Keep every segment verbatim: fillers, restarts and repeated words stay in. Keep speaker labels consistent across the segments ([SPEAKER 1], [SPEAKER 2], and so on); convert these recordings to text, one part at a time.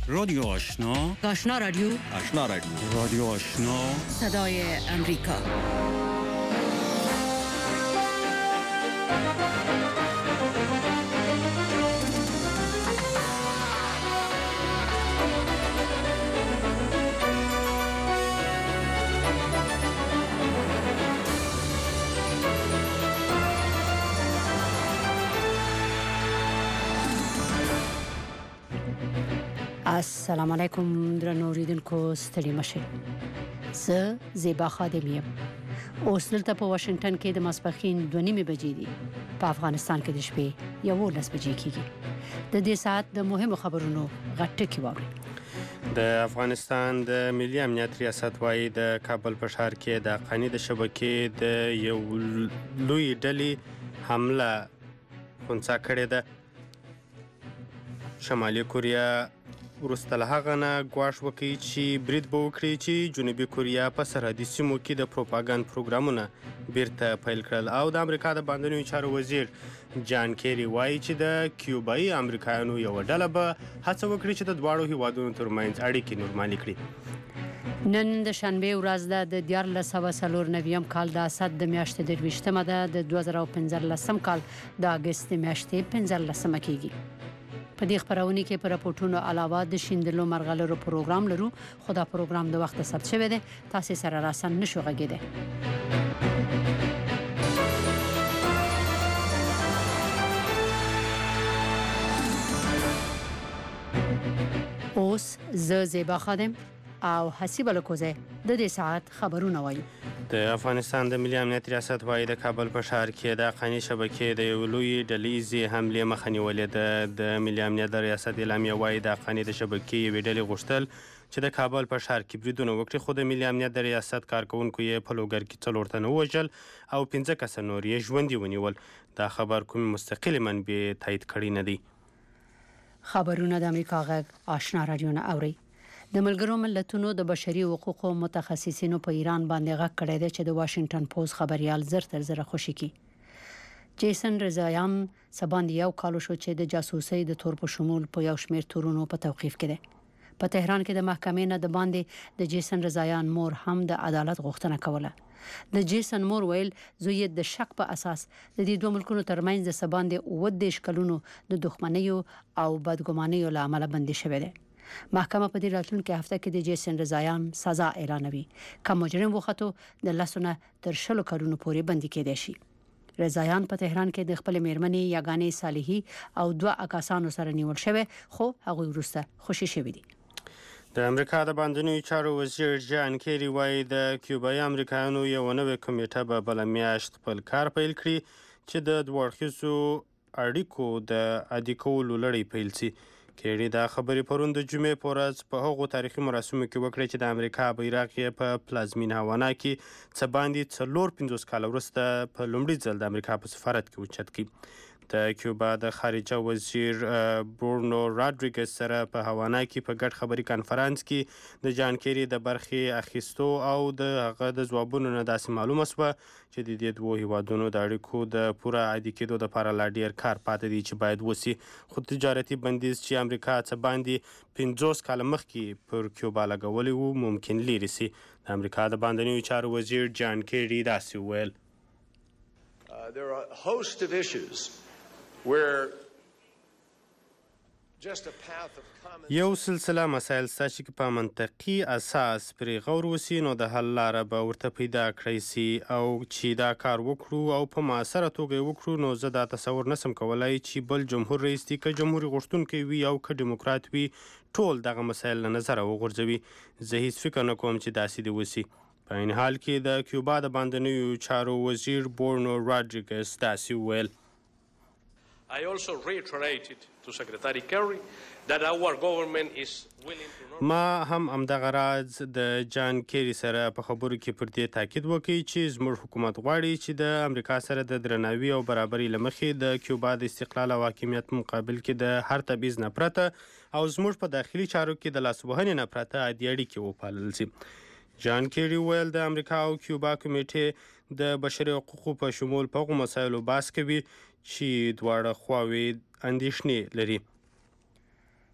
[SPEAKER 1] رادیو آشنا،
[SPEAKER 2] آشنا رادیو،
[SPEAKER 1] آشنا رادیو، رادیو آشنا،
[SPEAKER 2] صدای امریکا. السلام علیکم درنو اوریدونکو، ستړي مشه. زه زیبا خادم یم. اوس دلته په واشنگټن کې د ماسپښین دوه نیمې بجې دي. په افغانستان کې د شپې یولس بجې کېږي. د دې ساعت د مهمو خبرونو غټ ټکي واورئ.
[SPEAKER 3] د افغانستان د ملي امنیت ریاست وايي د کابل په ښار کې د حقاني د شبکې د یو لوی ډلې حمله خنثی کړې ده. شمالي کوریا وروسته له هغه نه ګواښ وکړي چې برید به وکړي چې جنوبي کوریا په سرحدي سیمو کې د پروپاګند پروګرامونه بیرته پیل کړل. او د امریکا د بهرنیو چارو وزیر جان کیری وایي چې د کیوبایي امریکایانو یوه ډله به هڅه وکړي چې د دواړو هیوادونو ترمنځ اړیکې نورمالې کړي.
[SPEAKER 2] نن د شنبې ورځ ده. د دیارلس سوه څلور نویم کال د اسد د میاشتې درویشتمه ده. د دوه زره پنځلسم کال د اګست د میاشتې پنځلسمه کېږي. په دې خبرونه کې پر راپورټونو علاوه د شیندلو مرغلرو پروګرام لرو، خو دا پروګرام د وخت ثبت شوی دی، تاسو سره راسن نشو غږیدئ. اوس زه زیبا خادم او حسیب الکوزه د دې ساعت خبرونه وایي.
[SPEAKER 3] د افغانستان د ملي امنیت ریاست وايي د کابل په ښار کې د حقاني شبکې د یو لوی ډلهیزې حملې مخه نیولې ده. د ملي امنیت د ریاست اعلامیه وايي د حقاني د شبکې یوې ډلې غوښتل چې د کابل په ښار کې بریدونه وکړي، خو د ملي امنیت د ریاست کارکونکو یې په لوګر کې څلور تنه ووژل او پنځه کسه نور یې ژوندي ونیول. دا خبر کومې مستقلې منبع تایید کړی نه دی.
[SPEAKER 2] خبرونه د امریکا غږ آشنا رادیو نه اوري. د ملګرو ملتونو د بشري حقوقو متخصصینو په ایران باندې غږ کړی دی چې د واشنگټن پوسټ خبريال زر تر زر خوشي کی. جیسن رضایان سباند یو کال شو چې د جاسوسۍ د تور په شمول په یو شمېر تورونو په توقیف کړي. په تهران کې د محکمې نه د باندې د جیسن رضایان مور هم د عدالت غوښتنه کوله. د جیسن مور ویل زوی د شک په اساس د دې دوه ملکونو ترمنځ د سباند اووه دیش کلونو د دښمنیو او بدګمانیو له امله بندي شوی دی. محکمه په دې راتلونکي هفته کې د جیسن رضایان سزا اعلانوي. کوم مجرم وختو د لسونه تر شلو کلونو پورې بندي کېدای شي. رضایان په تهران کې د خپل میرمنې یاګانې صالحي او دوه اکاسانو سره نیول شوی، خو هغه وروسته خوشي شوی دي.
[SPEAKER 3] د امریکا د بهرنیو چارو وزیر جان کیری وایي د کیوبایي امریکایانو یوه نوې کمیټه به بله میاشت خپل کار پیل کړي چې د دوه اړخیزو اړیکو د عادي کولو لړۍ پیل شي. کیری دا خبرې پرون د جمعې په ورځ په هغو تاریخي مراسمو کې وکړې چې د امریکا بیرغ یې په پلازمینه هاوانا کې څه باندې څلور پنځوس کاله وروسته په لومړي ځل د امریکا په سفارت کې اوچت کړي. د کیوبا د خارجه وزیر برونو راډریګز سره په هاوانا کې په ګډ خبري کانفرنس کې د جان کیری د برخې اخیستو او د هغه د ځوابونو نه داسې معلومه شوه چې د دې دوو هیوادونو د اړیکو د پوره عادي کېدو لپاره لا ډیر کار پاتې دی چې باید وسی. خو تجارتي بندیز چې امریکا څه باندې پنځوس کاله مخکې پر کیوبا لګولی و ممکن لري سي. د امریکا د بهرنیو چارو وزیر جان کیری داسې وویل.
[SPEAKER 4] There are a host of issues where
[SPEAKER 3] یو سلسله مسایل ستا چې په منطقي اساس پرې غور وسی نو د حل لاره به ورته پیدا کړی سي، او چې دا کار وکړو او په مؤثره توګه وکړو نو زه دا تصور نسم کولای چې بل جمهور رئیس دی که جمهوري غوښتونکی وي او که ډیموکرات وي ټول دغه مسایل له نظره وغورځوي. زه هیڅ فکر نه کوم چې داسې دی وسی. په عین حال کې د کیوبا د بهرنیو چارو وزیر برونو راډریګز داسې وویل.
[SPEAKER 5] I also reiterated to Secretary Kerry that our government is willing to normalize.
[SPEAKER 3] ما هم همدغه راز د جان کیری سره په خبرو کې پر دې تاکید وکړي چې زموږ حکومت غواړي چې د امریکا سره د درناوي او برابرۍ له مخې د کیوبا د استقلال او حاکمیت مقابل کې د هر تبعیض نه پرته او زموږ په داخلي چارو کې د لاسوهنې نه پرته عادي اړیکې وپالل شي. جان کیری ویل د امریکا او کیوبا کمیټې د بشري حقوقو په شمول په هغو مسایلو بحث کوي چې دواړه خواوې اندېښنې لري.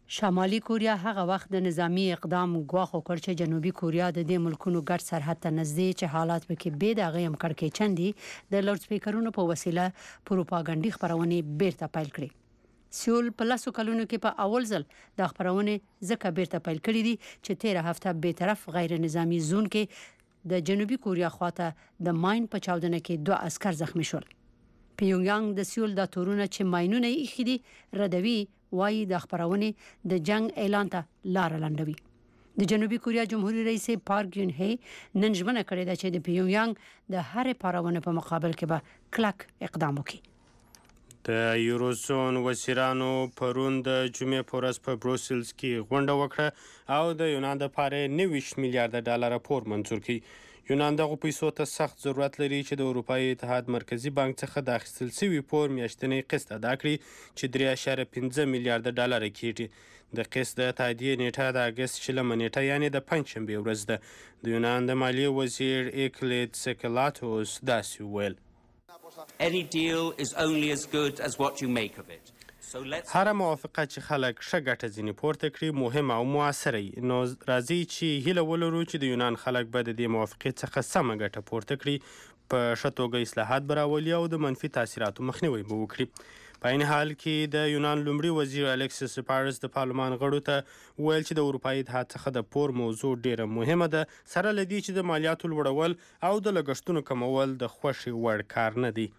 [SPEAKER 2] شمالي کوریا هغه وخت د نظامی اقدام غواخ وکړ چې جنوبي کوریا د دې ملکونو ګډ سرحد ته نږدې چې حالات پکې بې دغه هم کړکېچن دي د لاوډ سپیکرونو په وسیله پروپاګاندا خبرونه بیرته پیل کړې. سیول په لاسو کلونو کې په اول ځل د خبرونه ځکه بیرته پیل کړې دي چې تیره هفته به طرف غیر نظامی زون کې د جنوبي کوریا خواته د ماین په چاودنه کې دوه عسكر زخمی شول. پیونګیانګ د سیول د تورونه چې ماینونه یې خېدي ردوي وایي د خبرونه د جنگ اعلان ته لار لنډوي. د جنوبي کوریا جمهوریت رئیس پارک جون هي نن ژمنه کړې ده چې د پیونګیانګ د هر پارونه په مقابل کې به کلک اقدام وکړي.
[SPEAKER 3] د یوروزون وزیرانو پرون د جمعې په ورځ په بروسلز کې غونډه وکړه او د یونان لپاره نوي میلیارډ ډالر پور منظور کړي. یونان دغه پیسو ته سخت ضرورت لري چې د اروپایي اتحاد مرکزی بانک څخه د اخیستل شوي پور میاشتنی قسط ادا کړي چې درې اعشاریه پنځه میلیارډ ډالر کېږي. د قسط د تادیې نیټه د اګست شلمه نیټه یعنې د پنجشنبې ورځ ده. د یونان د مالیې وزیر ایکلیت سکلاتوس داسې وویل:
[SPEAKER 6] Any deal is only as good as what you make of it.
[SPEAKER 3] هر موافقه چې خلک ښه ګټه ځینې پورته کړي مهمه او موثره وي. نو راځي چې هیله ولرو چې د یونان خلک به د دې موافقې څخه سمه ګټه پورته کړي، په ښه توګه اصلاحات به راولي او د منفي تاثیراتو مخنیوی به وکړي. په عین حال کې د یونان لومړي وزیر الکسیس سپارس د پارلمان غړو ته ویل چې د اروپایي اتحاد څخه د پور موضوع ډیره مهمه ده، سره له دې چې د مالیاتو لوړول او د لګښتونو کمول د خوښې وړ کار نه دی.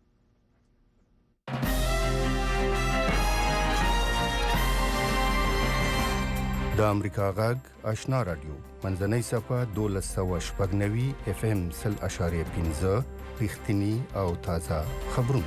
[SPEAKER 7] د امریکا غږ آشنا رادیو منځنۍ صفه دولس سوه شپږ نوي اف ام سل اشاریه پنځه رښتینی او تازه خبرونه.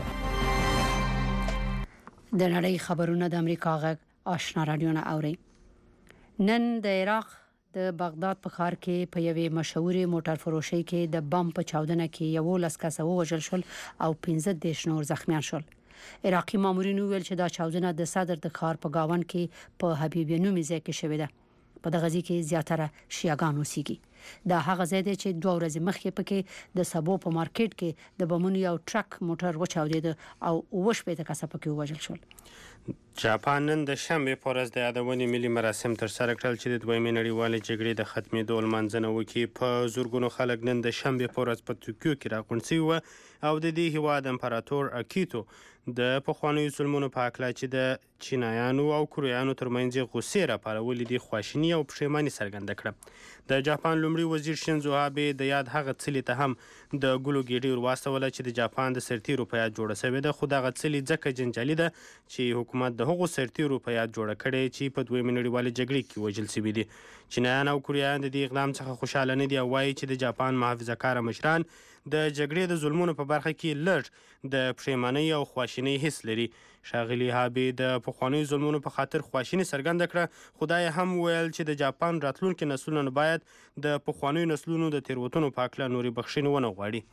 [SPEAKER 2] د نړۍ خبرونه د امریکا غږ آشنا رادیو نه اوري. نن د عراق د بغداد په ښار کې په یوې مشهورې موټر فروشۍ کې د بم په چاودنه کې یولس کسه ووژل شول او پنځه دېرش نور زخمیان شول. عراقي مامورین ویل چې دا چاودنه د صدر د ښار په گاون کې په حبیبیه نومي ځای کې شوې ده. په دغه ځای کې زیاتره شیعاګان اوسېږي. دا هغه ځای دی چې دوه ورځې مخکې پکې د سبو په مارکیټ کې د بمونو یو ټرک موټر وچاودېد او اوه شپېته کسه پکې ووژل شول.
[SPEAKER 3] جاپان نن د شنبې په ورځ د یادونې ملي مراسم ترسره کړل چې د دویمې نړیوالې جګړې د ختمېدو لمانځنه وکړي. په زرګونو خلک نن د شنبې په ورځ په توکیو کې راغونډ شوي وو او د دې هیواد امپراتور اکیتو د پخوانیو ظلمونو په هکله چې د چینایانو او کوریایانو ترمنځ یې غوسې راپارولې دي خواشیني او پښیماني څرګنده کړه. د جاپان لومړي وزیر شینزو آبې د یاد هغه څلي ته هم د ګلو ګېډۍ ور واستوله چې د جاپان د سرتیرو په یاد جوړه شوې ده، خو دغه څلي ځکه جنجالي ده چې حکومت د هغو سرتیرو په یاد جوړه کړې چې په دویمې نړیوالې جګړې کې وژل شوي دي. چینایان او کوریایان د دې اقدام څخه خوشحاله نه دي او وایي چې د جاپان محافظه کاره مشران د جګړې د ظلمونو په برخه کې لږ د پښیمانۍ او خواشینۍ حس لري. ښاغلي هابې د پخوانیو ظلمونو په خاطر خواشیني څرګنده کړه، خو دا یې هم ویل چې د جاپان راتلونکي نسلونه باید د پخوانیو نسلونو د تېروتنو په هکله نورې بخښنې ونه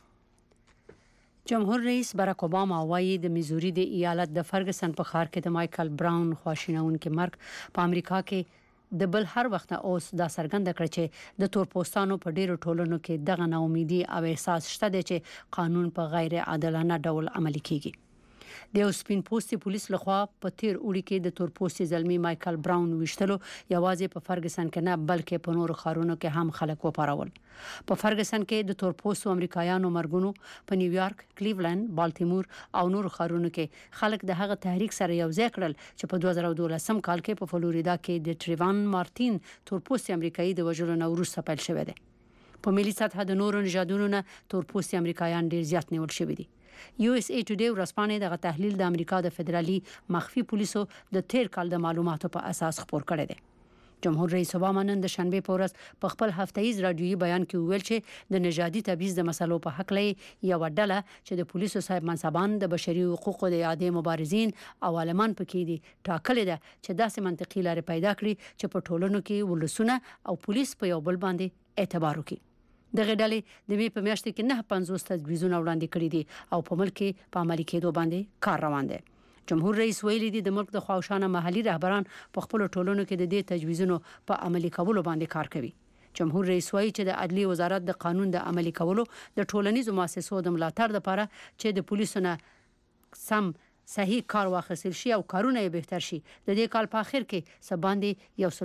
[SPEAKER 3] غواړي.
[SPEAKER 2] جمهور رئیس باراک اوباما وایي د میزوري د ایالت د فرګسن په ښار کې د مایکل براون خواشینونکي مرګ په امریکا کې د بل هر وخت اوس دا څرګنده کړ چې د تورپوستانو په ډیرو ټولنو کې دغه ناامیدي او احساس شته دی چې قانون په غیر عادلانه ډول عملي کیږي. د یو سپین پوستي پولیس لخوا په تیر اوړي کې د تورپوستي زلمی مایکل براون وشتلو یوازې په فرګسن کې نه بلکې په نورو ښارونو کې هم خلک وپارول. په فرګسن کې د تورپوستو امریکایانو مرګونو، په نیویارک، کلیولند، بالتیمور او نورو ښارونو کې خلک د هغه تحریک سره یو ځای کړل چې په دوه زره دولسم کال کې په فلوریدا کې د ټریوان مارټین تورپوستي امریکایي د وژلو نه وروسته پیل شوی دی. په ملي سطح د نورو نژادونو نه تورپوستي امریکایان ډیر زیات نیول شوي دي. یو اس ای ټوډے ورځپاڼې دغه تحلیل د امریکا د فدرالي مخفي پولیسو د تیر کال د معلوماتو په اساس خپور کړی دی. جمهور رئیس اوباما نن د شنبې په ورځ په خپل هفتهیز رادیویي بیان کې ویل چې د نژادي تبعیض د مسلو په حق لې یو ډله چې د پولیسو صاحب منصبان، د بشري حقوقو د اعادې مبارزین او عالمان پکې دي ټاکلې ده چې داسې منطقي لارې پیدا کړي چې په ټولنو کې ولسونه او پولیس په یو بل باندې اعتبار وکړي. دغه ډلې د مې په میاشت کې نه پنځوس تجویزونه وړاندې کړي دي او په ملک کې په عملي کېدو باندې کار روان دی. جمهور رئیس ویلي دی د ملک د خواوشانه محلي رهبران په خپل ټولنو کې د دې تجویزونو په عملي کولو باندې کار کوي. جمهور رئیس وایي چې د عدلي وزارت د قانون د عملي کولو د ټولنیزو مؤسسو د ملاتړ لپاره چې د پولیسو نه سم صحیح کار واخیستل شي او کارونه یې بهتر شي. د دې کال په اخر کې سباندې یو